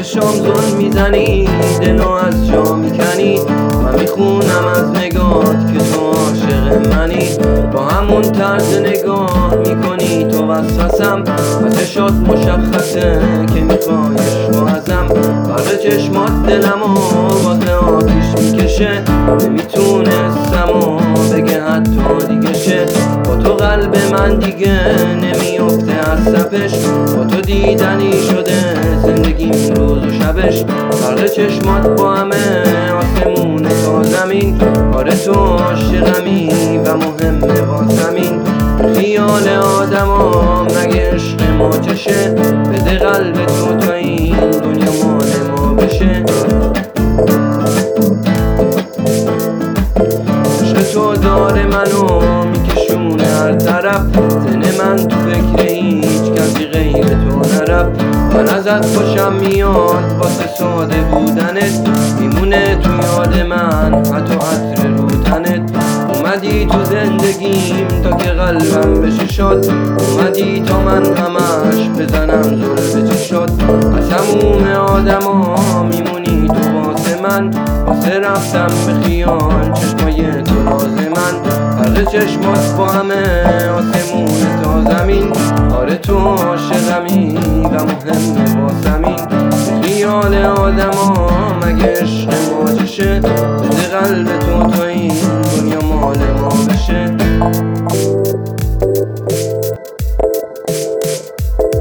چشام زل میزنی، دلو از جا میکنی و میخونم از نگات که تو عاشق منی. با همون طرز نگاه میکنی تو وسوسم و چشات مشخصه که میخوای عشق ازم. برق چشمات دلمو واسه آتیش میکشه، نمیتونستم و بگه حتی دیگه شه. با تو قلب من دیگه نمیفته از صفش، با تو دیدنی شده زندگیم روز و شبش. برق چشمات با همه آسمون تا زمین، آره تو عاشقمی و مهمه واسمین. خیال آدما مگه عشق ما چشه، بده قلب تو تا این دنیا مال ما بشه. عشق تو داره منو میکشونه هر طرف، زن من تو فکر هیچ کسی غیر تو نرفت. من ازت خوشم میاد واسه ساده بودنت، میمونه تو یاد من حتی عطر رو تنت. اومدی تو زندگیم تا که قلبم بشه شاد، اومدی تا من همش بزنم زل به چشات. از هموم آدما میمونی تو واسه من، واسه رفتم به خیال چشمای تو لازمن. برق چشمات با همه آسمون تا زمین، آره تو عاشقمی و مهمه واسمین. خیال آدما مگه عشق ما چشه، بده قلب تو